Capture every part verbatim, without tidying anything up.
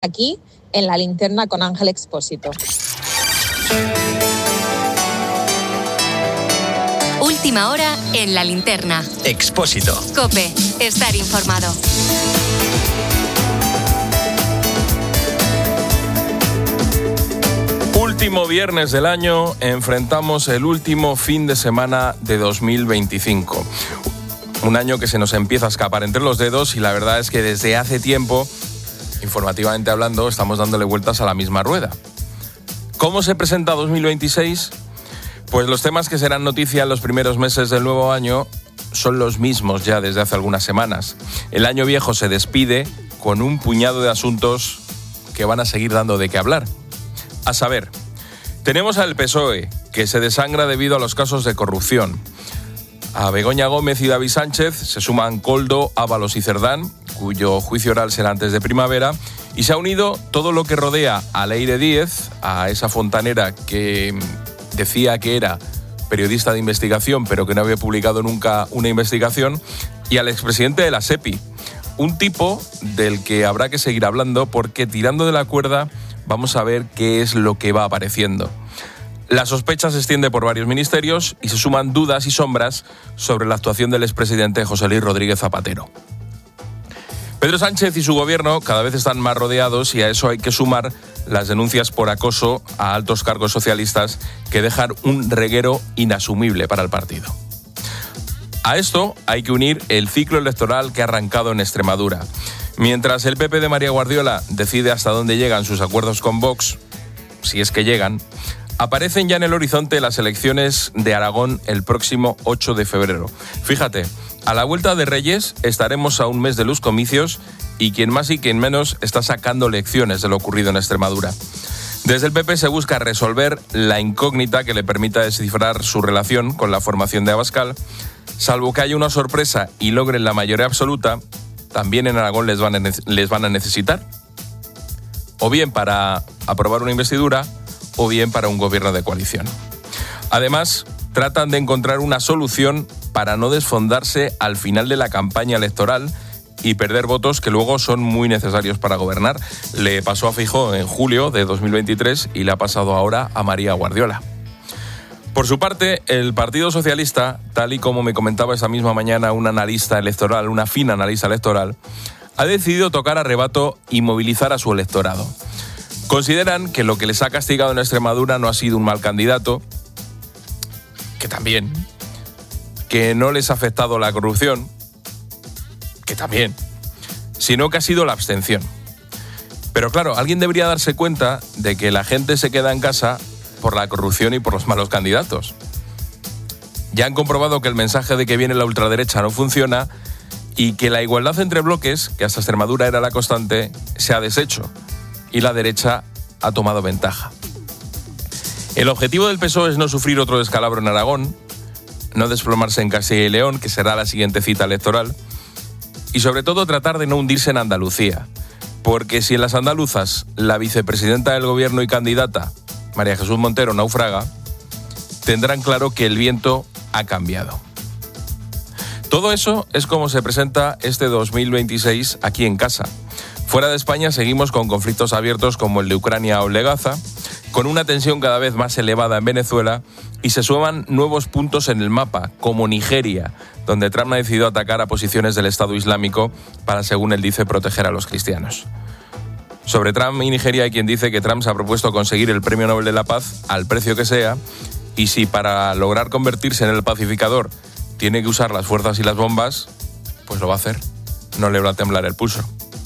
aquí en La Linterna con Ángel Expósito. Última hora en La Linterna. Expósito. COPE. Estar informado. Último viernes del año, enfrentamos el último fin de semana de dos mil veinticinco. Un año que se nos empieza a escapar entre los dedos y la verdad es que desde hace tiempo, informativamente hablando, estamos dándole vueltas a la misma rueda. ¿Cómo se presenta dos mil veintiséis? Pues los temas que serán noticia en los primeros meses del nuevo año son los mismos ya desde hace algunas semanas. El año viejo se despide con un puñado de asuntos que van a seguir dando de qué hablar. A saber, tenemos al P S O E, que se desangra debido a los casos de corrupción. A Begoña Gómez y David Sánchez se suman Koldo, Ábalos y Cerdán, cuyo juicio oral será antes de primavera, y se ha unido todo lo que rodea a Leire Díez, a esa fontanera que decía que era periodista de investigación, pero que no había publicado nunca una investigación, y al expresidente de la SEPI, un tipo del que habrá que seguir hablando porque tirando de la cuerda vamos a ver qué es lo que va apareciendo. La sospecha se extiende por varios ministerios y se suman dudas y sombras sobre la actuación del expresidente José Luis Rodríguez Zapatero. Pedro Sánchez y su gobierno cada vez están más rodeados y a eso hay que sumar las denuncias por acoso a altos cargos socialistas que dejan un reguero inasumible para el partido. A esto hay que unir el ciclo electoral que ha arrancado en Extremadura. Mientras el P P de María Guardiola decide hasta dónde llegan sus acuerdos con Vox, si es que llegan, aparecen ya en el horizonte las elecciones de Aragón el próximo ocho de febrero. Fíjate, a la vuelta de Reyes estaremos a un mes de los comicios y quien más y quien menos está sacando lecciones de lo ocurrido en Extremadura. Desde el P P se busca resolver la incógnita que le permita descifrar su relación con la formación de Abascal. Salvo que haya una sorpresa y logren la mayoría absoluta, también en Aragón les van a, les van a necesitar. O bien para aprobar una investidura, o bien para un gobierno de coalición. Además, tratan de encontrar una solución para no desfondarse al final de la campaña electoral y perder votos que luego son muy necesarios para gobernar. Le pasó a Feijóo en julio de dos mil veintitrés y le ha pasado ahora a María Guardiola. Por su parte, el Partido Socialista, tal y como me comentaba esa misma mañana un analista electoral, una fina analista electoral, ha decidido tocar a rebato y movilizar a su electorado. Consideran que lo que les ha castigado en Extremadura no ha sido un mal candidato, que también, que no les ha afectado la corrupción, que también, sino que ha sido la abstención. Pero claro, alguien debería darse cuenta de que la gente se queda en casa por la corrupción y por los malos candidatos. Ya han comprobado que el mensaje de que viene la ultraderecha no funciona y que la igualdad entre bloques, que hasta Extremadura era la constante, se ha deshecho y la derecha ha tomado ventaja. El objetivo del P S O E es no sufrir otro descalabro en Aragón, no desplomarse en Castilla y León, que será la siguiente cita electoral, y sobre todo tratar de no hundirse en Andalucía, porque si en las andaluzas la vicepresidenta del gobierno y candidata, María Jesús Montero, naufraga, tendrán claro que el viento ha cambiado. Todo eso es como se presenta este dos mil veintiséis aquí en casa. Fuera de España seguimos con conflictos abiertos como el de Ucrania o el de Gaza, con una tensión cada vez más elevada en Venezuela y se suman nuevos puntos en el mapa, como Nigeria, donde Trump ha decidido atacar a posiciones del Estado Islámico para, según él dice, proteger a los cristianos. Sobre Trump y Nigeria hay quien dice que Trump se ha propuesto conseguir el Premio Nobel de la Paz al precio que sea y si para lograr convertirse en el pacificador tiene que usar las fuerzas y las bombas, pues lo va a hacer. No le va a temblar el pulso.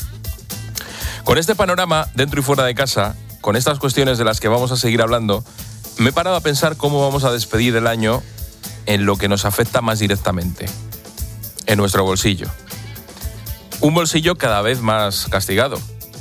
Con este panorama, dentro y fuera de casa, con estas cuestiones de las que vamos a seguir hablando, me he parado a pensar cómo vamos a despedir el año en lo que nos afecta más directamente, en nuestro bolsillo. Un bolsillo cada vez más castigado.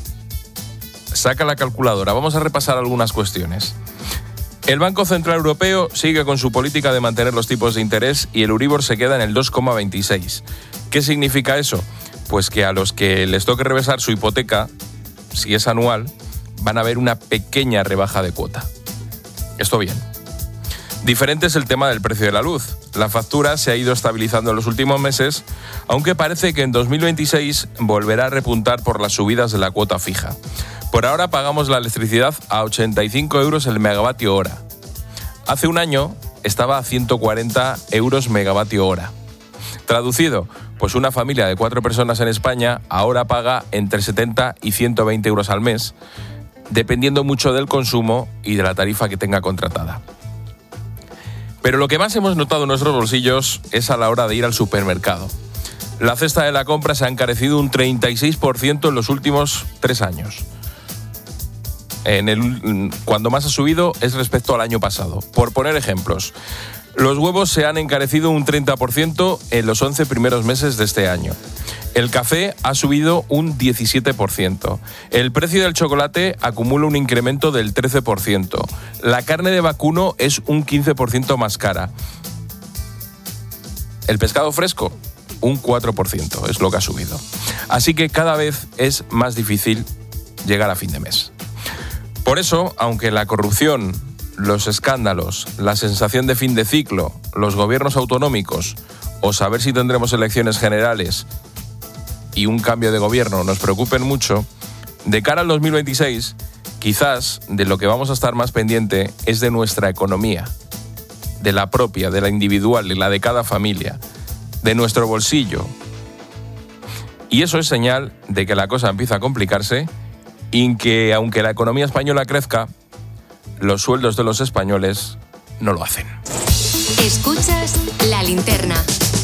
Saca la calculadora, vamos a repasar algunas cuestiones. El Banco Central Europeo sigue con su política de mantener los tipos de interés y el Euribor se queda en el dos coma veintiséis. ¿Qué significa eso? Pues que a los que les toque revisar su hipoteca, si es anual, van a ver una pequeña rebaja de cuota. Esto bien. Diferente es el tema del precio de la luz. La factura se ha ido estabilizando en los últimos meses, aunque parece que en dos mil veintiséis volverá a repuntar por las subidas de la cuota fija. Por ahora pagamos la electricidad a ochenta y cinco euros el megavatio hora. Hace un año estaba a ciento cuarenta euros megavatio hora. Traducido, pues una familia de cuatro personas en España ahora paga entre setenta y ciento veinte euros al mes, dependiendo mucho del consumo y de la tarifa que tenga contratada. Pero lo que más hemos notado en nuestros bolsillos es a la hora de ir al supermercado. La cesta de la compra se ha encarecido un treinta y seis por ciento en los últimos tres años. En el, cuando más ha subido es respecto al año pasado. Por poner ejemplos, los huevos se han encarecido un treinta por ciento en los once primeros meses de este año. El café ha subido un diecisiete por ciento. El precio del chocolate acumula un incremento del trece por ciento. La carne de vacuno es un quince por ciento más cara. El pescado fresco, un cuatro por ciento es lo que ha subido. Así que cada vez es más difícil llegar a fin de mes. Por eso, aunque la corrupción, los escándalos, la sensación de fin de ciclo, los gobiernos autonómicos o saber si tendremos elecciones generales y un cambio de gobierno nos preocupen mucho, de cara al dos mil veintiséis, quizás de lo que vamos a estar más pendiente es de nuestra economía, de la propia, de la individual, de la de cada familia, de nuestro bolsillo. Y eso es señal de que la cosa empieza a complicarse y que, aunque la economía española crezca, los sueldos de los españoles no lo hacen. Escuchas La Linterna.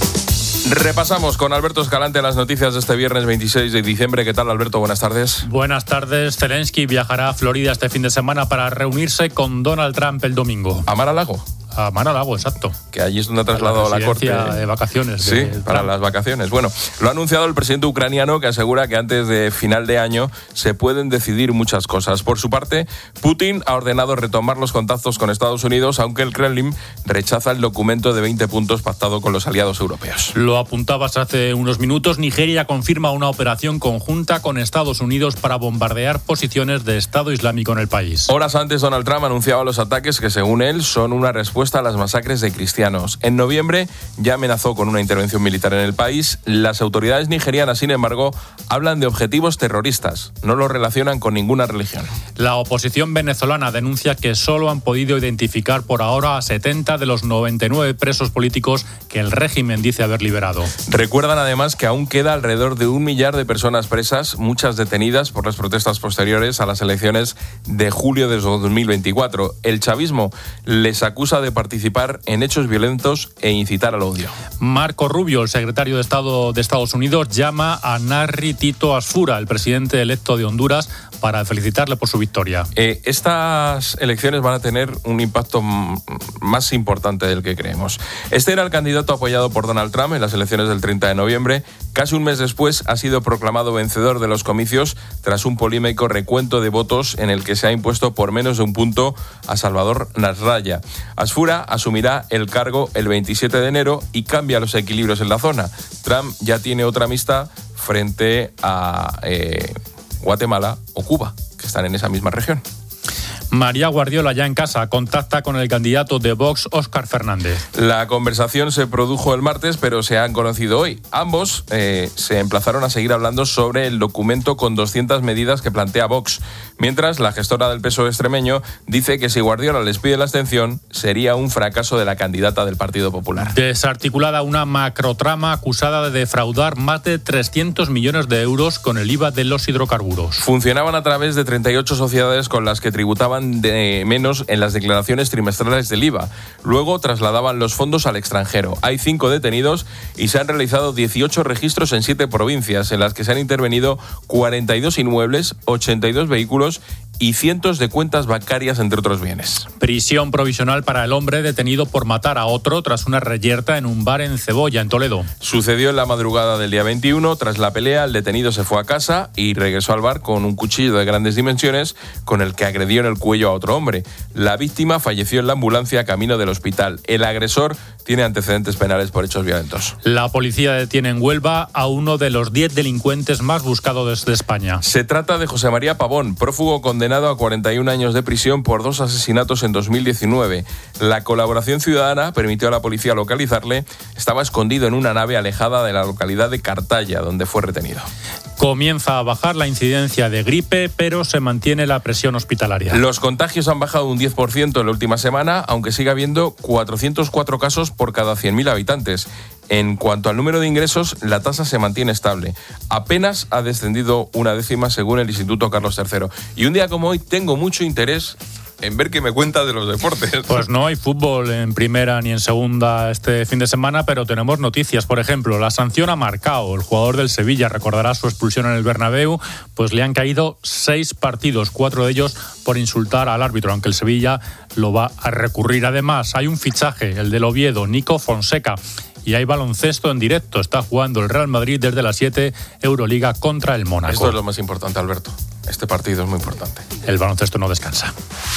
Repasamos con Alberto Escalante las noticias de este viernes veintiséis de diciembre. ¿Qué tal, Alberto? Buenas tardes. Buenas tardes. Zelensky viajará a Florida este fin de semana para reunirse con Donald Trump el domingo. ¿A Mar-a-Lago? A Mar-a-Lago, exacto. Que allí es donde ha trasladado a la, la corte de vacaciones. Sí, de para las vacaciones. Bueno, lo ha anunciado el presidente ucraniano, que asegura que antes de final de año se pueden decidir muchas cosas. Por su parte, Putin ha ordenado retomar los contactos con Estados Unidos, aunque el Kremlin rechaza el documento de veinte puntos pactado con los aliados europeos. Lo apuntabas hace unos minutos. Nigeria confirma una operación conjunta con Estados Unidos para bombardear posiciones de Estado Islámico en el país. Horas antes, Donald Trump anunciaba los ataques que, según él, son una respuesta a las masacres de cristianos. En noviembre ya amenazó con una intervención militar en el país. Las autoridades nigerianas, sin embargo, hablan de objetivos terroristas. No los relacionan con ninguna religión. La oposición venezolana denuncia que solo han podido identificar por ahora a setenta de los noventa y nueve presos políticos que el régimen dice haber liberado. Recuerdan además que aún queda alrededor de un millar de personas presas, muchas detenidas por las protestas posteriores a las elecciones de julio de dos mil veinticuatro. El chavismo les acusa de participar en hechos violentos e incitar al odio. Marco Rubio, el secretario de Estado de Estados Unidos, llama a Narri Tito Asfura, el presidente electo de Honduras, para felicitarle por su victoria. Eh, estas elecciones van a tener un impacto m- más importante del que creemos. Este era el candidato apoyado por Donald Trump en las elecciones del treinta de noviembre. Casi un mes después ha sido proclamado vencedor de los comicios tras un polémico recuento de votos en el que se ha impuesto por menos de un punto a Salvador Nasralla. Asfura asumirá el cargo el veintisiete de enero y cambia los equilibrios en la zona. Trump ya tiene otra amistad frente a eh, Guatemala o Cuba, que están en esa misma región. María Guardiola, ya en casa, contacta con el candidato de Vox, Óscar Fernández. La conversación se produjo el martes, pero se han conocido hoy. Ambos eh, se emplazaron a seguir hablando sobre el documento con doscientas medidas que plantea Vox, mientras la gestora del P S O E extremeño dice que si Guardiola les pide la abstención, sería un fracaso de la candidata del Partido Popular. Desarticulada una macrotrama acusada de defraudar más de trescientos millones de euros con el I V A de los hidrocarburos. Funcionaban a través de treinta y ocho sociedades con las que tributaban de menos en las declaraciones trimestrales del I V A. Luego trasladaban los fondos al extranjero. Hay cinco detenidos y se han realizado dieciocho registros en siete provincias, en las que se han intervenido cuarenta y dos inmuebles, ochenta y dos vehículos y cientos de cuentas bancarias, entre otros bienes. Prisión provisional para el hombre detenido por matar a otro tras una reyerta en un bar en Cebolla, en Toledo. Sucedió en la madrugada del día veintiuno. Tras la pelea, el detenido se fue a casa y regresó al bar con un cuchillo de grandes dimensiones con el que agredió en el cuello a otro hombre. La víctima falleció en la ambulancia camino del hospital. El agresor tiene antecedentes penales por hechos violentos. La policía detiene en Huelva a uno de los diez delincuentes más buscados de España. Se trata de José María Pavón, prófugo condenado a cuarenta y un años de prisión por dos asesinatos en dos mil diecinueve. La colaboración ciudadana permitió a la policía localizarle. Estaba escondido en una nave alejada de la localidad de Cartaya, donde fue retenido. Comienza a bajar la incidencia de gripe, pero se mantiene la presión hospitalaria. Los contagios han bajado un diez por ciento en la última semana, aunque sigue habiendo cuatrocientos cuatro casos por cada cien mil habitantes. En cuanto al número de ingresos, la tasa se mantiene estable. Apenas ha descendido una décima según el Instituto Carlos tercero. Y un día como hoy tengo mucho interés en ver qué me cuenta de los deportes. Pues no hay fútbol en primera ni en segunda este fin de semana, pero tenemos noticias. Por ejemplo, la sanción a Marcao, el jugador del Sevilla, recordará su expulsión en el Bernabéu, pues le han caído seis partidos, cuatro de ellos por insultar al árbitro, aunque el Sevilla lo va a recurrir. Además, hay un fichaje, el del Oviedo, Nico Fonseca. Y hay baloncesto en directo. Está jugando el Real Madrid desde las siete, Euroliga contra el Mónaco. Esto es lo más importante, Alberto. Este partido es muy importante. El baloncesto no descansa.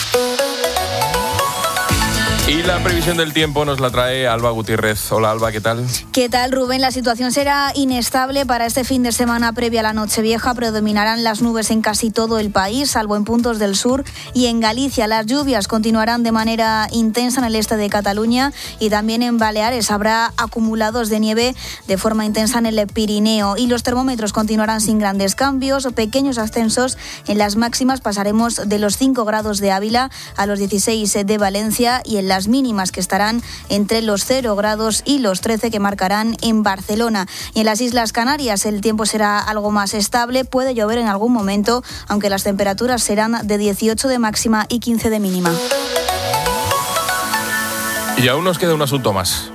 Y la previsión del tiempo nos la trae Alba Gutiérrez. Hola, Alba, ¿qué tal? ¿Qué tal, Rubén? La situación será inestable para este fin de semana previa a la Nochevieja. Predominarán las nubes en casi todo el país, salvo en puntos del sur y en Galicia. Las lluvias continuarán de manera intensa en el este de Cataluña y también en Baleares. Habrá acumulados de nieve de forma intensa en el Pirineo y los termómetros continuarán sin grandes cambios o pequeños ascensos. En las máximas pasaremos de los cinco grados de Ávila a los dieciséis de Valencia y en las mínimas que estarán entre los cero grados y los trece que marcarán en Barcelona. Y en las Islas Canarias el tiempo será algo más estable, puede llover en algún momento, aunque las temperaturas serán de dieciocho de máxima y quince de mínima. Y aún nos queda un asunto más.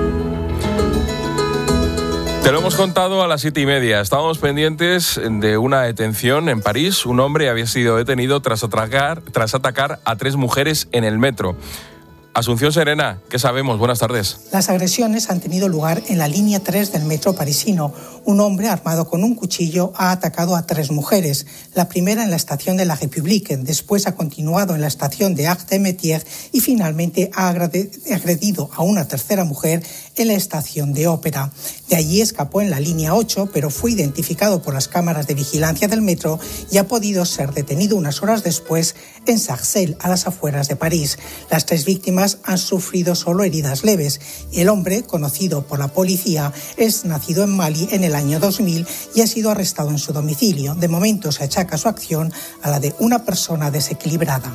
Te lo hemos contado a las siete y media. Estábamos pendientes de una detención en París. Un hombre había sido detenido tras atacar, tras atacar a tres mujeres en el metro. Asunción Serena, ¿qué sabemos? Buenas tardes. Las agresiones han tenido lugar en la línea tres del metro parisino. Un hombre armado con un cuchillo ha atacado a tres mujeres. La primera en la estación de la République, después ha continuado en la estación de Arc-de-Métier y finalmente ha agredido a una tercera mujer en la estación de Ópera. De allí escapó en la línea ocho, pero fue identificado por las cámaras de vigilancia del metro y ha podido ser detenido unas horas después en Sarcelles, a las afueras de París. Las tres víctimas han sufrido solo heridas leves y el hombre, conocido por la policía, es nacido en Mali en el año dos mil y ha sido arrestado en su domicilio. De momento se achaca su acción a la de una persona desequilibrada.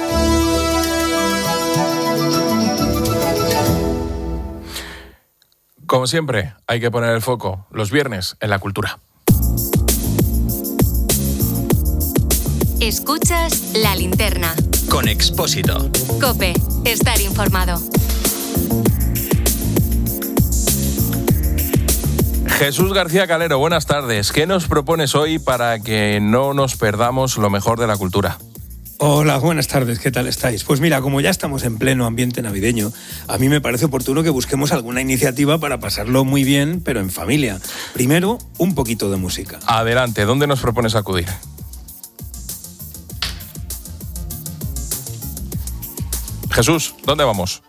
Como siempre, hay que poner el foco los viernes en la cultura. Escuchas La Linterna. Con Expósito. COPE. Estar informado. Jesús García Calero, buenas tardes. ¿Qué nos propones hoy para que no nos perdamos lo mejor de la cultura? Hola, buenas tardes, ¿qué tal estáis? Pues mira, como ya estamos en pleno ambiente navideño, a mí me parece oportuno que busquemos alguna iniciativa para pasarlo muy bien, pero en familia. Primero, un poquito de música. Adelante, ¿dónde nos propones acudir? Jesús, ¿dónde vamos?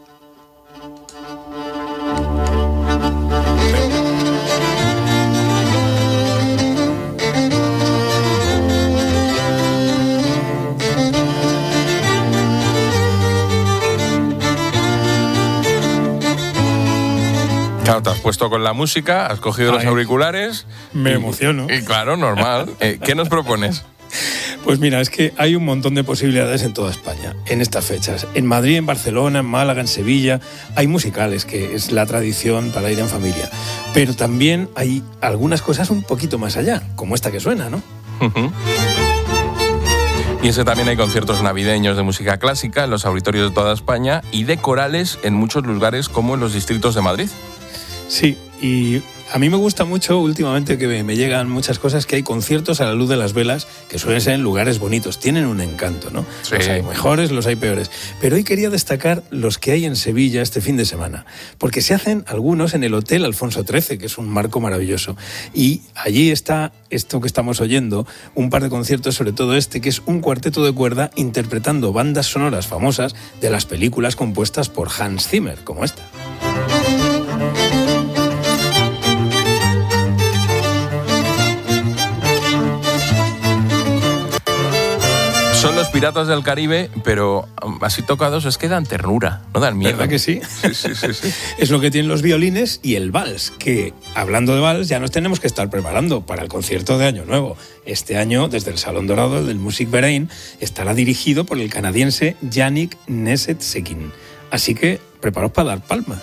Claro, te has puesto con la música, has cogido Ay, los auriculares. Me y, emociono. Y claro, normal. Eh, ¿Qué nos propones? Pues mira, es que hay un montón de posibilidades en toda España, en estas fechas. En Madrid, en Barcelona, en Málaga, en Sevilla, hay musicales, que es la tradición para ir en familia. Pero también hay algunas cosas un poquito más allá, como esta que suena, ¿no? Uh-huh. Y ese también hay conciertos navideños de música clásica en los auditorios de toda España y de corales en muchos lugares como en los distritos de Madrid. Sí, y a mí me gusta mucho últimamente que me, me llegan muchas cosas, que hay conciertos a la luz de las velas que suelen ser en lugares bonitos, tienen un encanto, ¿no? Sí. Los hay mejores, los hay peores. Pero hoy quería destacar los que hay en Sevilla este fin de semana, porque se hacen algunos en el Hotel Alfonso trece, que es un marco maravilloso. Y allí está esto que estamos oyendo, un par de conciertos, sobre todo este, que es un cuarteto de cuerda interpretando bandas sonoras famosas de las películas compuestas por Hans Zimmer, como esta. Son los Piratas del Caribe, pero así tocados es que dan ternura, no dan miedo. ¿Verdad que sí? Sí, sí, sí, sí. Es lo que tienen los violines y el vals, que hablando de vals ya nos tenemos que estar preparando para el concierto de Año Nuevo. Este año, desde el Salón Dorado del Musikverein, estará dirigido por el canadiense Yannick Nézet-Séguin. Así que preparaos para dar palmas.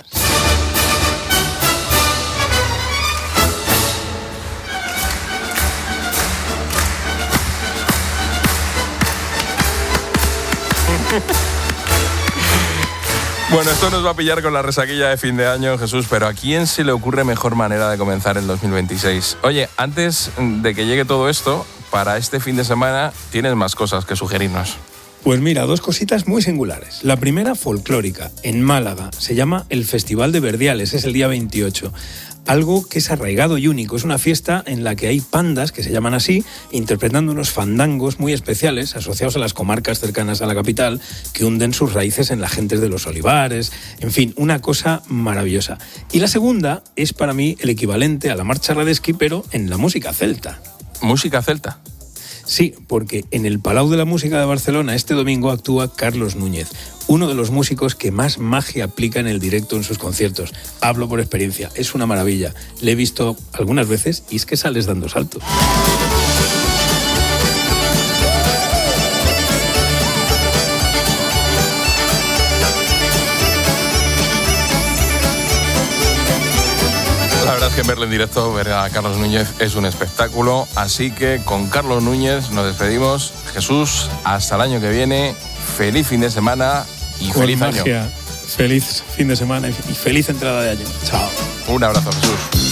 Bueno, esto nos va a pillar con la resaquilla de fin de año, Jesús, pero ¿a quién se le ocurre mejor manera de comenzar el dos mil veintiséis? Oye, antes de que llegue todo esto, para este fin de semana tienes más cosas que sugerirnos. Pues mira, dos cositas muy singulares. La primera, folclórica, en Málaga. Se llama el Festival de Verdiales, es el día veintiocho. Algo que es arraigado y único. Es una fiesta en la que hay pandas, que se llaman así, interpretando unos fandangos muy especiales asociados a las comarcas cercanas a la capital, que hunden sus raíces en las gentes de los olivares. En fin, una cosa maravillosa. Y la segunda es para mí el equivalente a la marcha Radetzky, pero en la música celta. ¿Música celta? Sí, porque en el Palau de la Música de Barcelona este domingo actúa Carlos Núñez, uno de los músicos que más magia aplica en el directo en sus conciertos. Hablo por experiencia, es una maravilla. Le he visto algunas veces y es que sales dando saltos. La verdad es que verle en directo, ver a Carlos Núñez es un espectáculo, así que con Carlos Núñez nos despedimos. Jesús, hasta el año que viene, feliz fin de semana y con feliz magia. año. Feliz fin de semana y feliz entrada de año. Chao. Un abrazo, Jesús.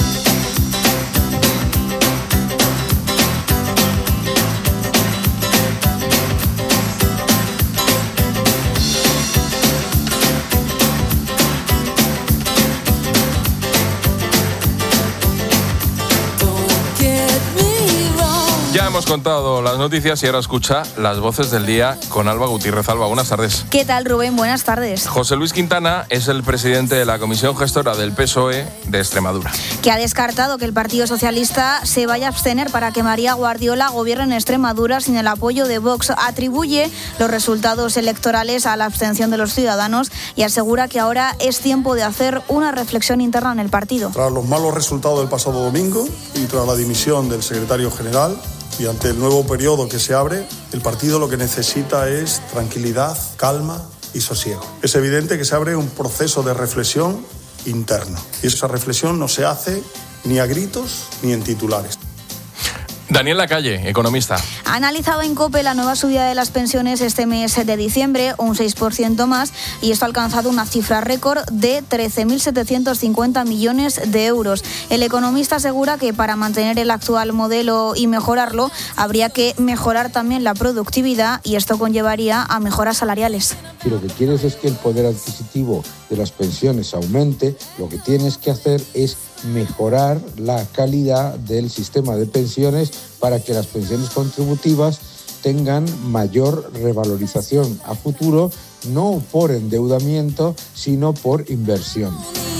Ya hemos contado las noticias y ahora escucha las voces del día con Alba Gutiérrez. Alba, buenas tardes. ¿Qué tal, Rubén? Buenas tardes. José Luis Quintana es el presidente de la Comisión Gestora del P S O E de Extremadura. Que ha descartado que el Partido Socialista se vaya a abstener para que María Guardiola gobierne en Extremadura sin el apoyo de Vox. Atribuye los resultados electorales a la abstención de los ciudadanos y asegura que ahora es tiempo de hacer una reflexión interna en el partido. Tras los malos resultados del pasado domingo y tras la dimisión del secretario general, y ante el nuevo periodo que se abre, el partido lo que necesita es tranquilidad, calma y sosiego. Es evidente que se abre un proceso de reflexión interno. Y esa reflexión no se hace ni a gritos ni en titulares. Daniel Lacalle, economista. Ha analizado en COPE la nueva subida de las pensiones este mes de diciembre, un seis por ciento más, y esto ha alcanzado una cifra récord de trece mil setecientos cincuenta millones de euros. El economista asegura que para mantener el actual modelo y mejorarlo, habría que mejorar también la productividad y esto conllevaría a mejoras salariales. Si lo que quieres es que el poder adquisitivo de las pensiones aumente, lo que tienes que hacer es mejorar la calidad del sistema de pensiones para que las pensiones contributivas tengan mayor revalorización a futuro, no por endeudamiento, sino por inversión.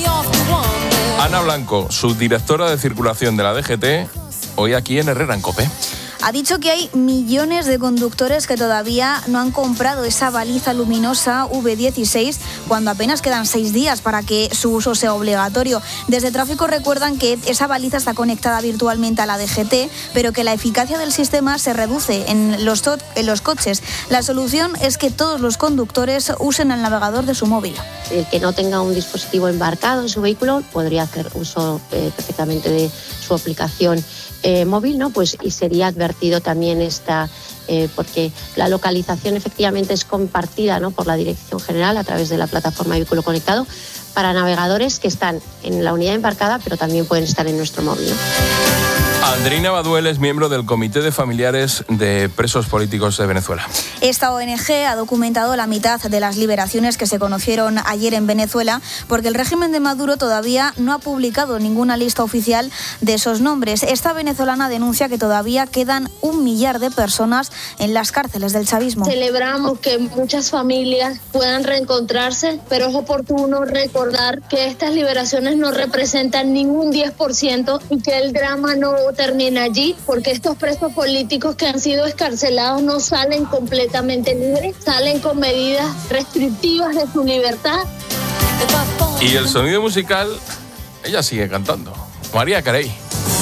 Ana Blanco, subdirectora de circulación de la D G T, hoy aquí en Herrera en COPE. Ha dicho que hay millones de conductores que todavía no han comprado esa baliza luminosa V dieciséis cuando apenas quedan seis días para que su uso sea obligatorio. Desde Tráfico recuerdan que esa baliza está conectada virtualmente a la D G T, pero que la eficacia del sistema se reduce en los, to- en los coches. La solución es que todos los conductores usen el navegador de su móvil. El que no tenga un dispositivo embarcado en su vehículo podría hacer uso eh, perfectamente de su aplicación eh, móvil, ¿no? Pues y sería advertido también esta, eh, porque la localización efectivamente es compartida, ¿no?, por la Dirección General a través de la plataforma Vehículo Conectado para navegadores que están en la unidad embarcada, pero también pueden estar en nuestro móvil, ¿no? Andreina Baduel es miembro del Comité de Familiares de Presos Políticos de Venezuela. Esta O N G ha documentado la mitad de las liberaciones que se conocieron ayer en Venezuela porque el régimen de Maduro todavía no ha publicado ninguna lista oficial de esos nombres. Esta venezolana denuncia que todavía quedan un millar de personas en las cárceles del chavismo. Celebramos que muchas familias puedan reencontrarse, pero es oportuno recordar que estas liberaciones no representan ningún diez por ciento y que el drama no todo termina allí, porque estos presos políticos que han sido escarcelados no salen completamente libres, salen con medidas restrictivas de su libertad. Y el sonido musical, ella sigue cantando. Mariah Carey.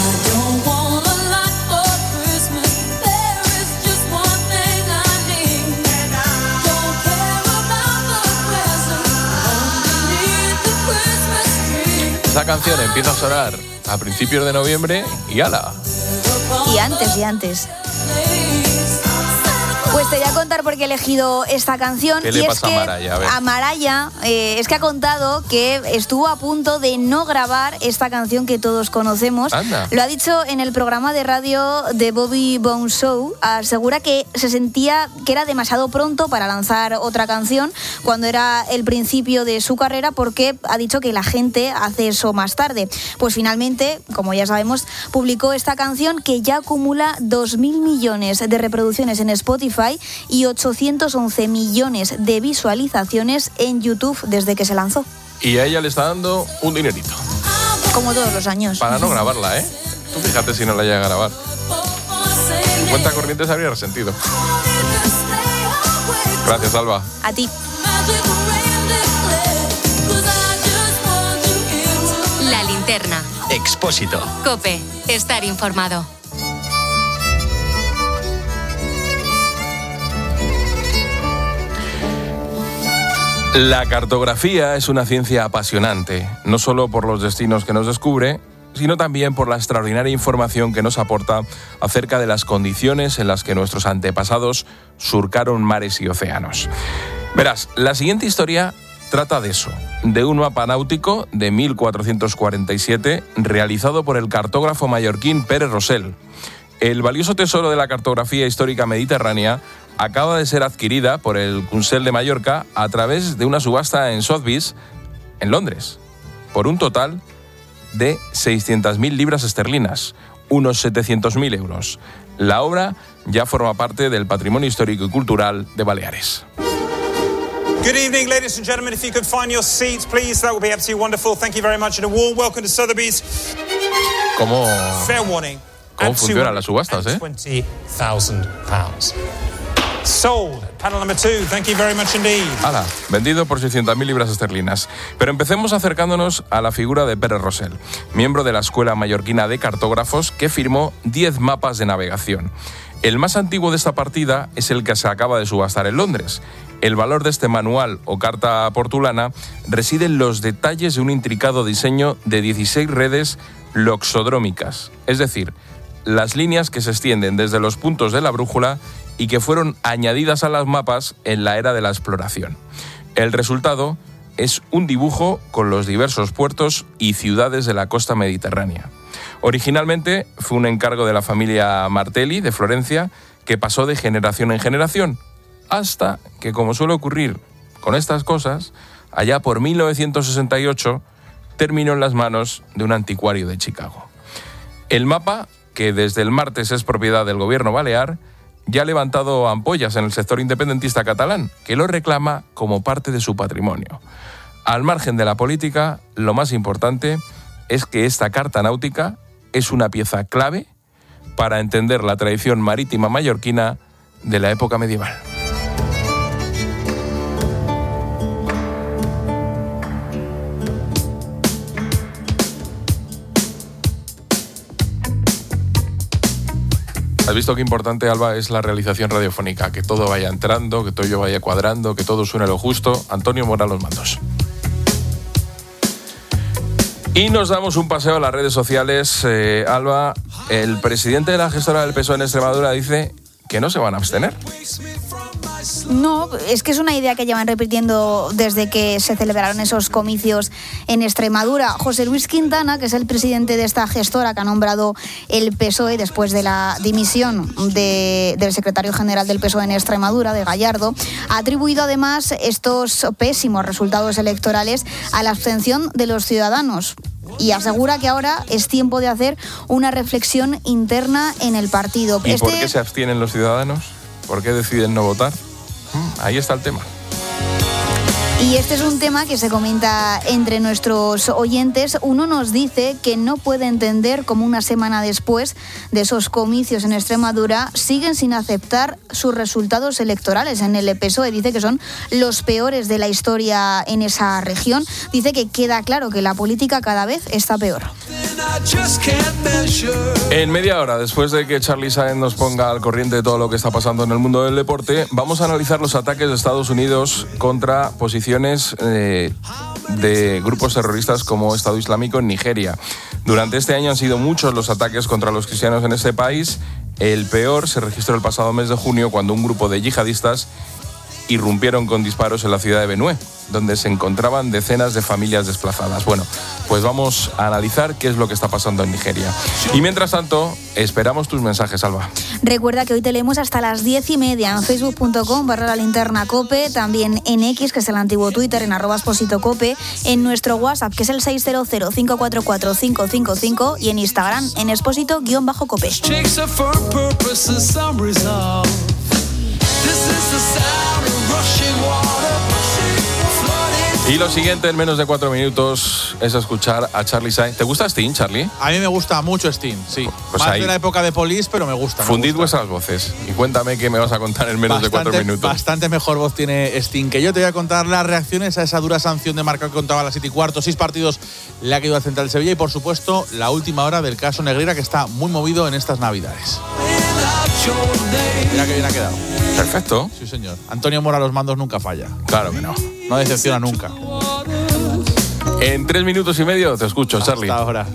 Esta canción empieza a sonar a principios de noviembre y ala. Y antes, y antes. Pues te voy a contar por qué he elegido esta canción. ¿Qué le y pasa es que a Mariah? A ver. a Mariah eh, es que ha contado que estuvo a punto de no grabar esta canción que todos conocemos. Anda. Lo ha dicho en el programa de radio de Bobby Bones Show. Asegura que se sentía que era demasiado pronto para lanzar otra canción cuando era el principio de su carrera, porque ha dicho que la gente hace eso más tarde. Pues finalmente, como ya sabemos, publicó esta canción que ya acumula dos mil millones de reproducciones en Spotify y ochocientos once millones de visualizaciones en YouTube desde que se lanzó. Y a ella le está dando un dinerito. Como todos los años. Para no grabarla, ¿eh? Tú fíjate si no la llega a grabar. cincuenta corrientes habría resentido. Gracias, Alba. A ti. La linterna. Expósito. COPE. Estar informado. La cartografía es una ciencia apasionante, no solo por los destinos que nos descubre, sino también por la extraordinaria información que nos aporta acerca de las condiciones en las que nuestros antepasados surcaron mares y océanos. Verás, la siguiente historia trata de eso, de un mapa náutico de mil cuatrocientos cuarenta y siete realizado por el cartógrafo mallorquín Pere Rosell. El valioso tesoro de la cartografía histórica mediterránea acaba de ser adquirida por el Consell de Mallorca a través de una subasta en Sotheby's, en Londres, por un total de seiscientas mil libras esterlinas, unos setecientos mil euros. La obra ya forma parte del patrimonio histórico y cultural de Baleares. Good evening, ladies and gentlemen. If you could find your seats, please, that would be absolutely wonderful. Thank you very much and a warm welcome to Sotheby's. ¿Cómo, Fair warning. cómo funcionan las subastas, eh? twenty thousand pounds. Sold. Panel number two. Thank you very much indeed. Hala, vendido por seiscientas mil libras esterlinas. Pero empecemos acercándonos a la figura de Pere Rosell, miembro de la Escuela Mallorquina de Cartógrafos, que firmó diez mapas de navegación. El más antiguo de esta partida es el que se acaba de subastar en Londres. El valor de este manual o carta portulana reside en los detalles de un intricado diseño de dieciséis redes loxodrómicas, es decir, las líneas que se extienden desde los puntos de la brújula y que fueron añadidas a los mapas en la era de la exploración. El resultado es un dibujo con los diversos puertos y ciudades de la costa mediterránea. Originalmente fue un encargo de la familia Martelli de Florencia, que pasó de generación en generación, hasta que, como suele ocurrir con estas cosas, allá por mil novecientos sesenta y ocho terminó en las manos de un anticuario de Chicago. El mapa, que desde el martes es propiedad del gobierno balear, ya ha levantado ampollas en el sector independentista catalán, que lo reclama como parte de su patrimonio. Al margen de la política, lo más importante es que esta carta náutica es una pieza clave para entender la tradición marítima mallorquina de la época medieval. ¿Has visto qué importante, Alba, es la realización radiofónica? Que todo vaya entrando, que todo vaya cuadrando, que todo suene lo justo. Antonio Mora, los mandos. Y nos damos un paseo a las redes sociales. Eh, Alba, el presidente de la gestora del P S O E en Extremadura dice que no se van a abstener. No, es que es una idea que llevan repitiendo desde que se celebraron esos comicios en Extremadura. José Luis Quintana, que es el presidente de esta gestora que ha nombrado el P S O E después de la dimisión de, del secretario general del P S O E en Extremadura, de Gallardo, ha atribuido además estos pésimos resultados electorales a la abstención de los ciudadanos. Y asegura que ahora es tiempo de hacer una reflexión interna en el partido. ¿Y este... por qué se abstienen los ciudadanos? ¿Por qué deciden no votar? Ahí está el tema. Y este es un tema que se comenta entre nuestros oyentes. Uno nos dice que no puede entender cómo una semana después de esos comicios en Extremadura siguen sin aceptar sus resultados electorales en el P S O E. Dice que son los peores de la historia en esa región. Dice que queda claro que la política cada vez está peor. En media hora, después de que Charlie Sáenz nos ponga al corriente de todo lo que está pasando en el mundo del deporte, vamos a analizar los ataques de Estados Unidos contra posiciones eh, de grupos terroristas como Estado Islámico en Nigeria. Durante este año han sido muchos los ataques contra los cristianos en este país. El peor se registró el pasado mes de junio, cuando un grupo de yihadistas irrumpieron con disparos en la ciudad de Benue, donde se encontraban decenas de familias desplazadas. Bueno, pues vamos a analizar qué es lo que está pasando en Nigeria. Y mientras tanto, esperamos tus mensajes, Alba. Recuerda que hoy te leemos hasta las diez y media en facebook punto com barra la linterna cope, también en X, que es el antiguo Twitter, en arroba exposito cope, en nuestro WhatsApp, que es el seis cero cero, cinco cuatro cuatro, cinco cinco cinco, y en Instagram, en exposito-cope. Y lo siguiente, en menos de cuatro minutos, es escuchar a Charlie Sáenz. ¿Te gusta Sting, Charlie? A mí me gusta mucho Sting, sí. Pues Más ahí, de la época de Police, pero me gusta. Fundid me gusta. vuestras voces y cuéntame qué me vas a contar en menos bastante, de cuatro minutos. Bastante mejor voz tiene Sting que yo. Te voy a contar las reacciones a esa dura sanción de Marca que contaba la City Cuarto. Seis partidos le ha quedado al Central Sevilla y, por supuesto, la última hora del caso Negreira, que está muy movido en estas Navidades. Mira que bien ha quedado. Perfecto. Sí, señor. Antonio Mora a los mandos nunca falla. Claro que no. No decepciona nunca. En tres minutos y medio te escucho, Charlie. Hasta ahora.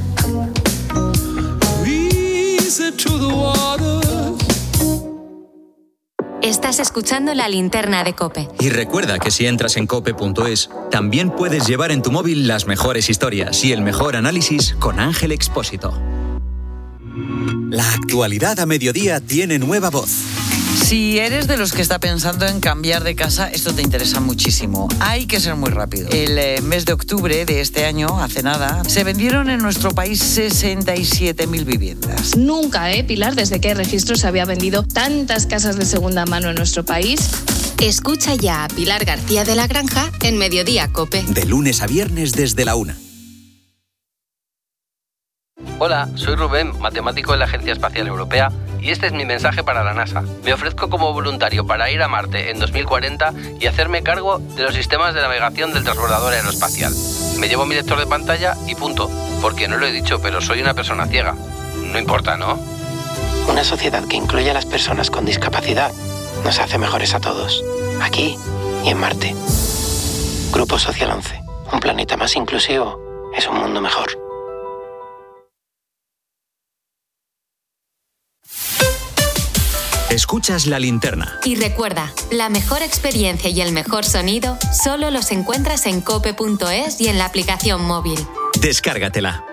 Estás escuchando La Linterna de COPE. Y recuerda que si entras en cope punto es, también puedes llevar en tu móvil las mejores historias y el mejor análisis con Ángel Expósito. La actualidad a mediodía tiene nueva voz. Si eres de los que está pensando en cambiar de casa, esto te interesa muchísimo. Hay que ser muy rápido. El eh, mes de octubre de este año, hace nada, se vendieron en nuestro país sesenta y siete mil viviendas. Nunca, ¿eh, Pilar? Desde que hay registros se había vendido tantas casas de segunda mano en nuestro país. Escucha ya a Pilar García de la Granja en Mediodía COPE. De lunes a viernes desde la una. Hola, soy Rubén, matemático de la Agencia Espacial Europea, y este es mi mensaje para la NASA. Me ofrezco como voluntario para ir a Marte en dos mil cuarenta y hacerme cargo de los sistemas de navegación del transbordador aeroespacial. Me llevo mi lector de pantalla y punto, porque no lo he dicho, pero soy una persona ciega. No importa, ¿no? Una sociedad que incluye a las personas con discapacidad nos hace mejores a todos, aquí y en Marte. Grupo Social once, un planeta más inclusivo es un mundo mejor. Escuchas La Linterna. Y recuerda, la mejor experiencia y el mejor sonido solo los encuentras en cope punto es y en la aplicación móvil. Descárgatela.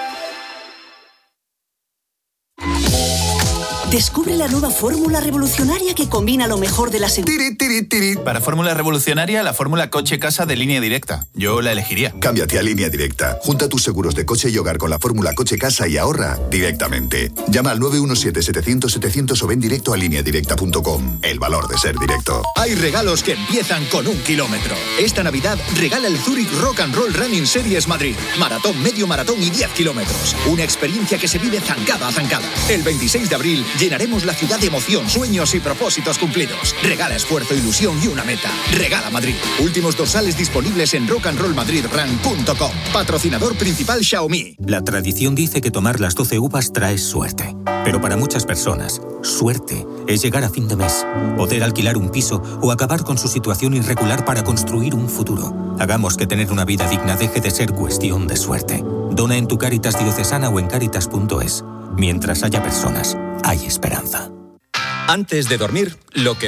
Descubre la nueva fórmula revolucionaria que combina lo mejor de la seguridad. Para fórmula revolucionaria, la fórmula coche-casa de Línea Directa. Yo la elegiría. Cámbiate a Línea Directa. Junta tus seguros de coche y hogar con la fórmula coche-casa y ahorra directamente. Llama al nueve uno siete, setecientos, setecientos o ven directo a línea directa punto com. El valor de ser directo. Hay regalos que empiezan con un kilómetro. Esta Navidad regala el Zurich Rock and Roll Running Series Madrid. Maratón, medio maratón y diez kilómetros. Una experiencia que se vive zancada a zancada. El veintiséis de abril llenaremos la ciudad de emoción, sueños y propósitos cumplidos. Regala esfuerzo, ilusión y una meta. Regala Madrid. Últimos dorsales disponibles en rock and roll madrid run punto com. Patrocinador principal Xiaomi. La tradición dice que tomar las doce uvas trae suerte. Pero para muchas personas, suerte es llegar a fin de mes, poder alquilar un piso o acabar con su situación irregular para construir un futuro. Hagamos que tener una vida digna deje de ser cuestión de suerte. Dona en tu Cáritas diocesana o en cáritas punto es. Mientras haya personas, hay esperanza. Antes de dormir, lo que